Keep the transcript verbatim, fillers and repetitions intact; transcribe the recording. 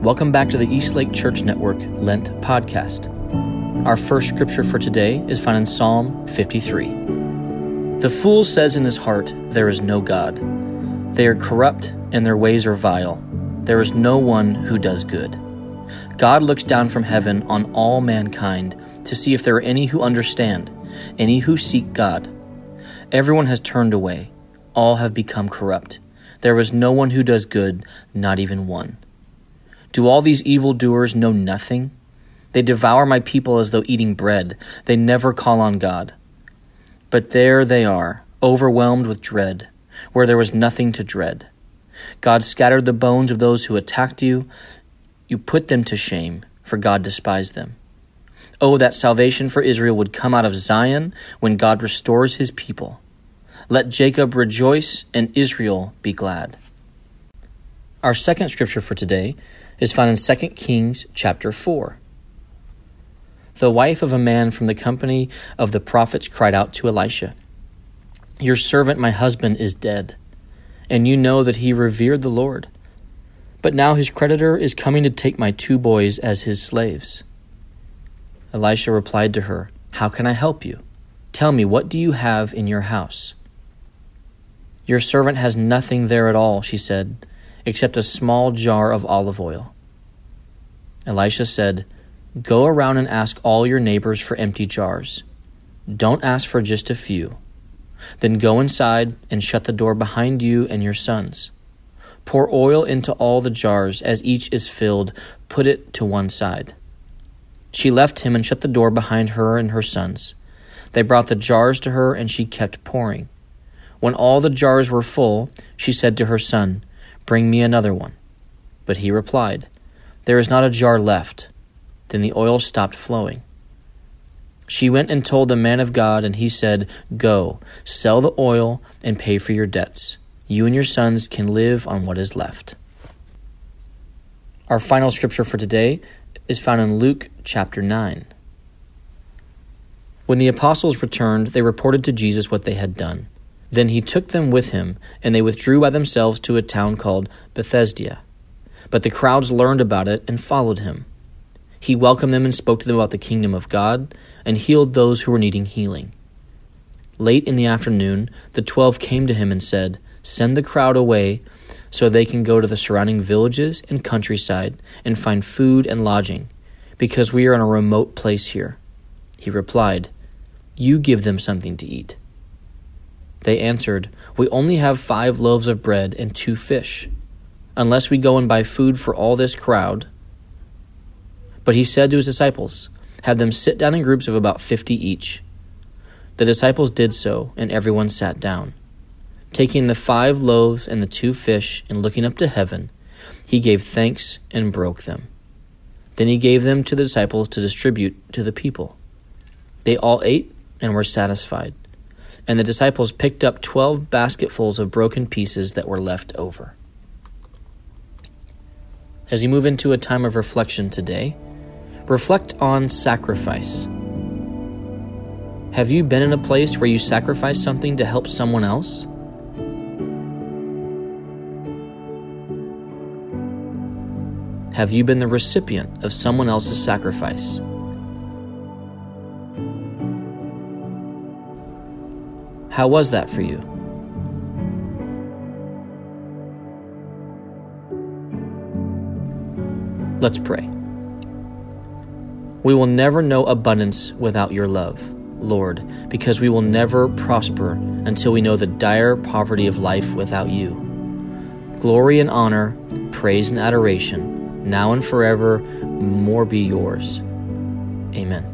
Welcome back to the Eastlake Church Network Lent Podcast. Our first scripture for today is found in Psalm fifty-three. The fool says in his heart, "There is no God." They are corrupt and their ways are vile. There is no one who does good. God looks down from heaven on all mankind to see if there are any who understand, any who seek God. Everyone has turned away. All have become corrupt. There is no one who does good, not even one. Do all these evildoers know nothing? They devour my people as though eating bread. They never call on God. But there they are, overwhelmed with dread, where there was nothing to dread. God scattered the bones of those who attacked you. You put them to shame, for God despised them. Oh, that salvation for Israel would come out of Zion when God restores his people. Let Jacob rejoice and Israel be glad. Our second scripture for today is found in Second Kings chapter four. The wife of a man from the company of the prophets cried out to Elisha, "Your servant, my husband, is dead, and you know that he revered the Lord. But now his creditor is coming to take my two boys as his slaves." Elisha replied to her, "How can I help you? Tell me, what do you have in your house?" "Your servant has nothing there at all," she said, "except a small jar of olive oil." Elisha said, "Go around and ask all your neighbors for empty jars. Don't ask for just a few. Then go inside and shut the door behind you and your sons. Pour oil into all the jars. As each is filled, put it to one side." She left him and shut the door behind her and her sons. They brought the jars to her, and she kept pouring. When all the jars were full, she said to her son, "Bring me another one." But he replied, "There is not a jar left." Then the oil stopped flowing. She went and told the man of God, and he said, "Go, sell the oil and pay for your debts. You and your sons can live on what is left." Our final scripture for today is found in Luke chapter nine. When the apostles returned, they reported to Jesus what they had done. Then he took them with him, and they withdrew by themselves to a town called Bethesda. But the crowds learned about it and followed him. He welcomed them and spoke to them about the kingdom of God, and healed those who were needing healing. Late in the afternoon, the twelve came to him and said, "Send the crowd away so they can go to the surrounding villages and countryside and find food and lodging, because we are in a remote place here." He replied, "You give them something to eat." They answered, "We only have five loaves of bread and two fish, unless we go and buy food for all this crowd." But he said to his disciples, "Have them sit down in groups of about fifty each." The disciples did so, and everyone sat down. Taking the five loaves and the two fish, and looking up to heaven, he gave thanks and broke them. Then he gave them to the disciples to distribute to the people. They all ate and were satisfied. And the disciples picked up twelve basketfuls of broken pieces that were left over. As you move into a time of reflection today, reflect on sacrifice. Have you been in a place where you sacrificed something to help someone else? Have you been the recipient of someone else's sacrifice? How was that for you? Let's pray. We will never know abundance without your love, Lord, because we will never prosper until we know the dire poverty of life without you. Glory and honor, praise and adoration, now and forever, more be yours. Amen.